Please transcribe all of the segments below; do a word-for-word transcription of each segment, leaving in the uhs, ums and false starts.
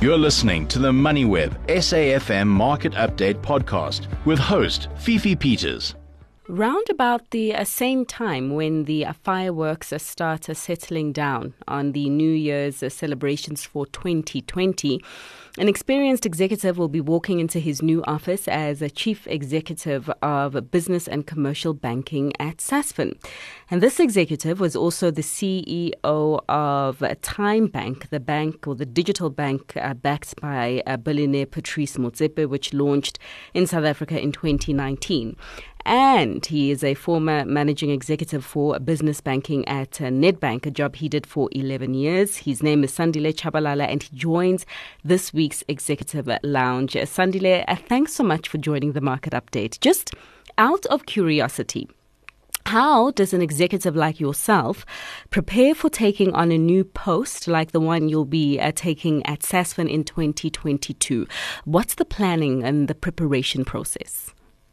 You're listening to the MoneyWeb S A F M Market Update podcast with host Fifi Peters. Round about the uh, same time when the uh, fireworks uh, start uh, settling down on the New Year's uh, celebrations for twenty twenty, an experienced executive will be walking into his new office as a chief executive of business and commercial banking at Sasfin. And this executive was also the C E O of TymeBank, the bank or the digital bank uh, backed by uh, billionaire Patrice Motsepe, which launched in South Africa in twenty nineteen. And he is a former managing executive for business banking at uh, Nedbank, a job he did for eleven years. His name is Sandile Chabalala, and he joins this week's Executive Lounge. Uh, Sandile, uh, thanks so much for joining the Market Update. Just out of curiosity, how does an executive like yourself prepare for taking on a new post like the one you'll be uh, taking at Sasfin in twenty twenty-two? What's the planning and the preparation process?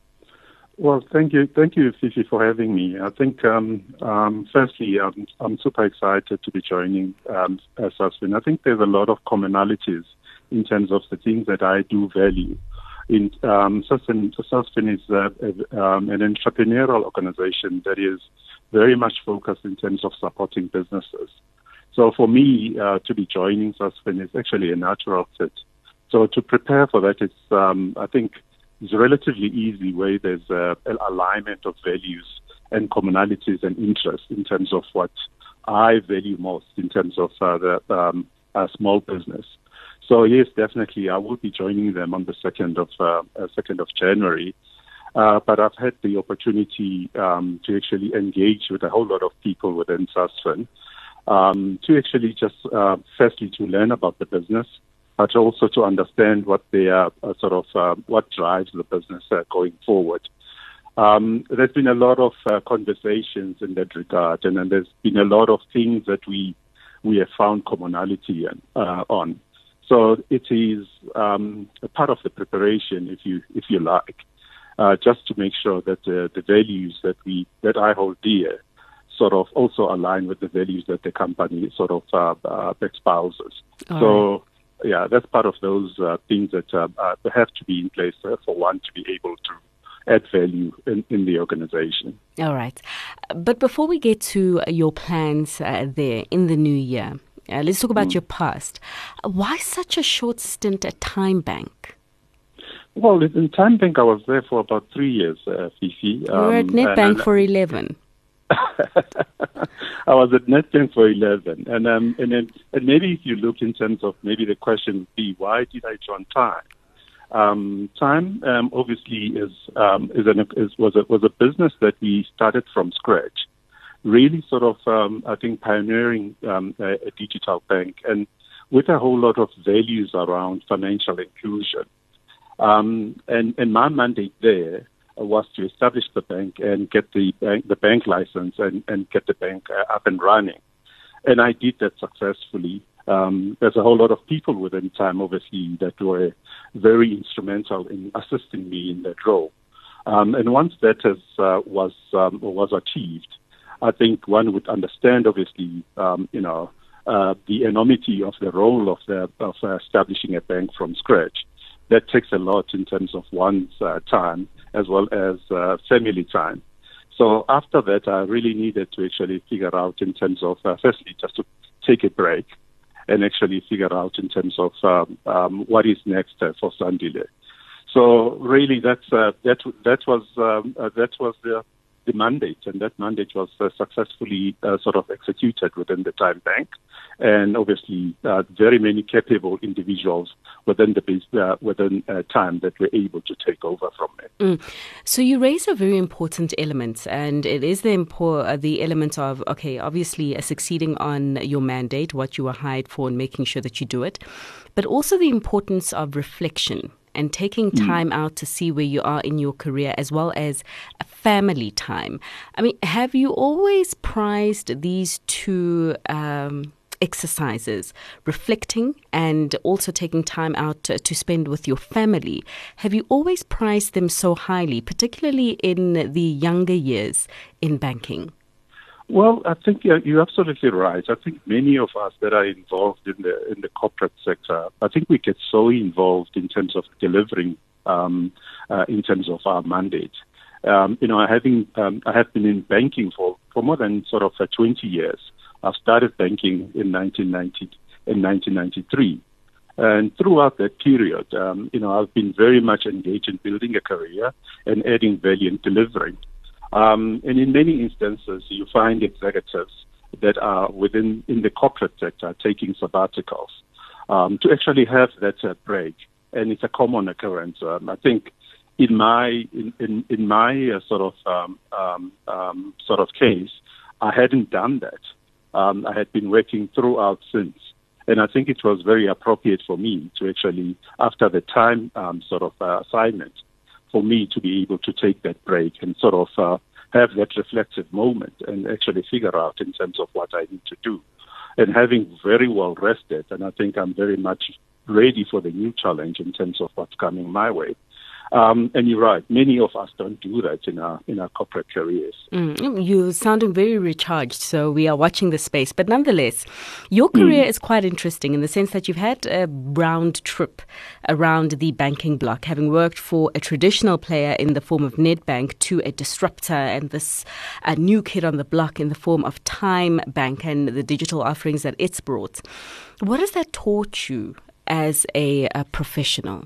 Well, thank you, thank you, Fifi, for having me. I think, um, um, firstly, I'm, I'm super excited to be joining um, Sasfin. I think there's a lot of commonalities in terms of the things that I do value. In um, Sasfin, Sasfin is uh, um, an entrepreneurial organization that is very much focused in terms of supporting businesses. So for me, uh, to be joining Sasfin is actually a natural fit. So to prepare for that, it's um, I think. It's a relatively easy way. There's uh, an alignment of values and commonalities and interests in terms of what I value most in terms of uh, the um, uh, small business. So yes, definitely, I will be joining them on the second of uh, second of January. Uh, but I've had the opportunity um, to actually engage with a whole lot of people within Sasfin um, to actually just uh, firstly to learn about the business, but also to understand what they are, uh, sort of uh, what drives the business uh, going forward. Um, there's been a lot of uh, conversations in that regard, and, and there's been a lot of things that we we have found commonality in, uh, on. So it is um, a part of the preparation, if you if you like, uh, just to make sure that uh, the values that we that I hold dear sort of also align with the values that the company sort of uh, uh, espouses. All so. Right. Yeah, that's part of those uh, things that uh, uh, have to be in place uh, for one to be able to add value in, in the organization. All right. But before we get to your plans uh, there in the new year, uh, let's talk about mm. your past. Why such a short stint at TymeBank? Well, in TymeBank, I was there for about three years, uh, Fifi. You were um, at Nedbank for eleven. I was at Nedbank for eleven, and um, and then and maybe if you look in terms of maybe the question would be, why did I join Time? Um, Time um, obviously is um, is an is, was a was a business that we started from scratch, really sort of um, I think pioneering um, a, a digital bank, and with a whole lot of values around financial inclusion. Um, and and my mandate there was to establish the bank and get the bank, the bank license and, and get the bank uh, up and running. And I did that successfully. Um, there's a whole lot of people within Time, obviously, that were very instrumental in assisting me in that role. Um, and once that has, uh, was um, was achieved, I think one would understand, obviously, um, you know, uh, the enormity of the role of the of uh, establishing a bank from scratch. That takes a lot in terms of one's uh, time as well as uh, family time. So after that, I really needed to actually figure out in terms of, uh, firstly, just to take a break and actually figure out in terms of um, um, what is next uh, for Sandile. So really, that's uh, that that was um, uh, that was the the mandate, and that mandate was uh, successfully uh, sort of executed within the TymeBank, and obviously uh, very many capable individuals within the bus- uh, within uh, Time that were able to take over from it. Mm. So you raise a very important element, and it is the impo- uh, the element of, okay, obviously uh, succeeding on your mandate, what you were hired for, and making sure that you do it, but also the importance of reflection and taking time mm. out to see where you are in your career, as well as a family time. I mean, have you always prized these two um, exercises, reflecting and also taking time out to, to spend with your family? Have you always prized them so highly, particularly in the younger years in banking? Well, I think you're, you're absolutely right. I think many of us that are involved in the in the corporate sector, I think we get so involved in terms of delivering, um, uh, in terms of our mandate. Um, you know, having um, I have been in banking for, for more than sort of uh, twenty years. I started banking in nineteen ninety in nineteen ninety-three, and throughout that period, um, you know, I've been very much engaged in building a career and adding value and delivering. Um, and in many instances, you find executives that are within in the corporate sector taking sabbaticals um, to actually have that uh, break, and it's a common occurrence. Um, I think in my in in, in my uh, sort of um, um, um, sort of case, I hadn't done that. Um, I had been working throughout since, and I think it was very appropriate for me to actually, after the time um, sort of uh, assignment, for me to be able to take that break and sort of uh, have that reflective moment and actually figure out in terms of what I need to do. And having very well rested, and I think I'm very much ready for the new challenge in terms of what's coming my way. Um, and you're right, many of us don't do that in our in our corporate careers. Mm, you're sounding very recharged, so we are watching the space. But nonetheless, your career mm. is quite interesting in the sense that you've had a round trip around the banking block, having worked for a traditional player in the form of Nedbank to a disruptor and this a new kid on the block in the form of TymeBank and the digital offerings that it's brought. What has that taught you as a, a professional?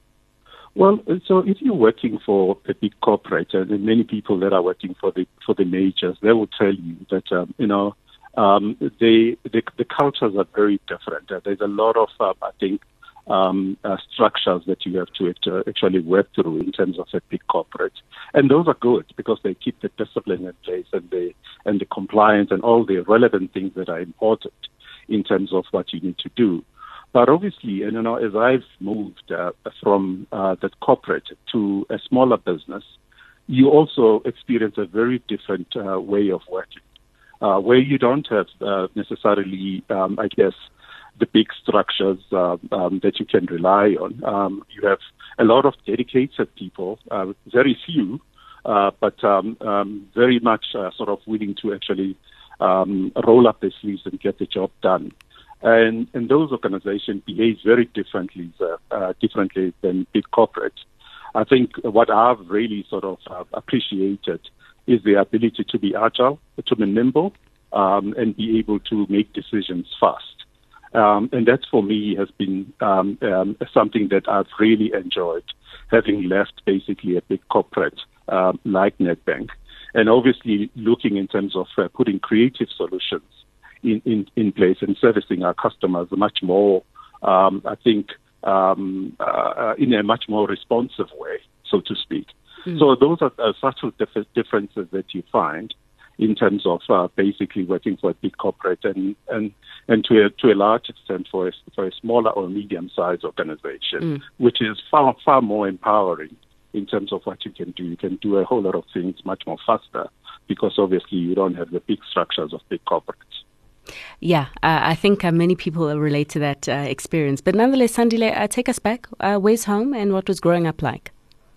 Well, so if you're working for a big corporate, and many people that are working for the for the majors, they will tell you that um, you know um, they, the the cultures are very different. Uh, there's a lot of uh, I think um, uh, structures that you have to uh, actually work through in terms of a big corporate, and those are good because they keep the discipline in place and the and the compliance and all the relevant things that are important in terms of what you need to do. But obviously, and you know, as I've moved uh, from uh, the corporate to a smaller business, you also experience a very different uh, way of working, uh, where you don't have uh, necessarily, um, I guess, the big structures uh, um, that you can rely on. Um, you have a lot of dedicated people, uh, very few, uh, but um, um, very much uh, sort of willing to actually um, roll up their sleeves and get the job done. And, and those organizations behave very differently, uh, uh, differently than big corporates. I think what I've really sort of uh, appreciated is the ability to be agile, to be nimble, um, and be able to make decisions fast. Um, and that for me has been um, um, something that I've really enjoyed, having left basically a big corporate uh, like Nedbank, and obviously looking in terms of uh, putting creative solutions In, in, in place and servicing our customers much more, um, I think, um, uh, in a much more responsive way, so to speak. Mm. So those are uh, subtle dif- differences that you find in terms of uh, basically working for a big corporate and, and, and to, a, to a large extent for a, for a smaller or medium-sized organization, mm. which is far, far more empowering in terms of what you can do. You can do a whole lot of things much more faster because obviously you don't have the big structures of big corporates. Yeah, uh, I think uh, many people relate to that uh, experience. But nonetheless, Sandile, uh, take us back. Uh, where's home and what was growing up like?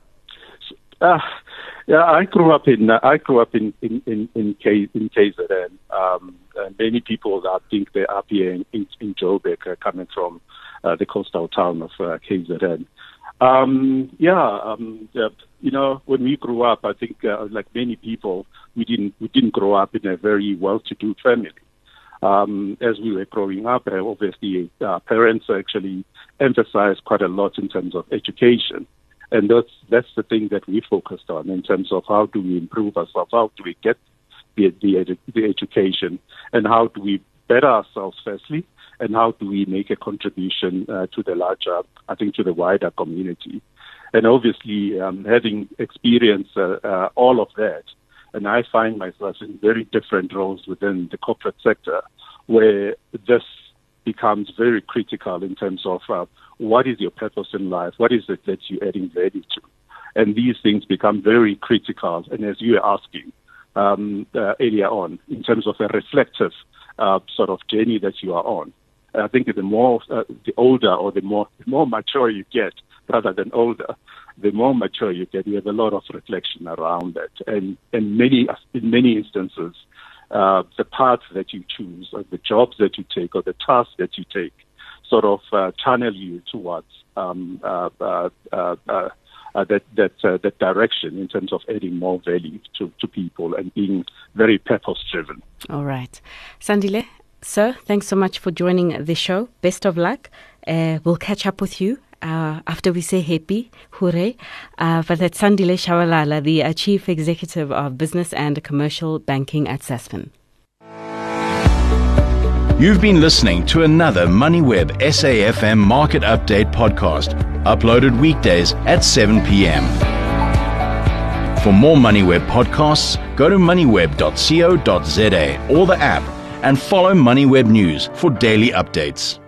Uh, yeah, I grew up in uh, I grew up in in in, in, K, in K Z N. Um, and many people I think they're up here in, in, in Joburg, uh, coming from uh, the coastal town of uh, K Z N. Um, yeah, um, yeah, you know, when we grew up, I think uh, like many people, we didn't we didn't grow up in a very well-to-do family. Um, as we were growing up, uh, obviously, uh, parents actually emphasized quite a lot in terms of education. And that's that's the thing that we focused on in terms of how do we improve ourselves, how do we get the, the, the education, and how do we better ourselves firstly, and how do we make a contribution uh, to the larger, I think, to the wider community. And obviously, um, having experienced uh, uh, all of that, and I find myself in very different roles within the corporate sector where this becomes very critical in terms of uh, what is your purpose in life, what is it that you're adding value to. And these things become very critical. And as you were asking um, uh, earlier on, in terms of a reflective uh, sort of journey that you are on, I think the more, uh, the older or the more, the more mature you get, rather than older, the more mature you get, you have a lot of reflection around that. And, and many, in many instances, uh, the path that you choose, or the jobs that you take, or the tasks that you take, sort of uh, channel you towards um, uh, uh, uh, uh, uh, that that uh, that direction in terms of adding more value to, to people and being very purpose-driven. All right. Sandile, sir, thanks so much for joining the show. Best of luck. Uh, we'll catch up with you uh, after we say happy, hooray. Uh, but that's Sandile Shabalala, the uh, Chief Executive of Business and Commercial Banking at Sasfin. You've been listening to another MoneyWeb S A F M Market Update podcast, uploaded weekdays at seven p.m. For more MoneyWeb podcasts, go to moneyweb dot co dot za or the app and follow MoneyWeb News for daily updates.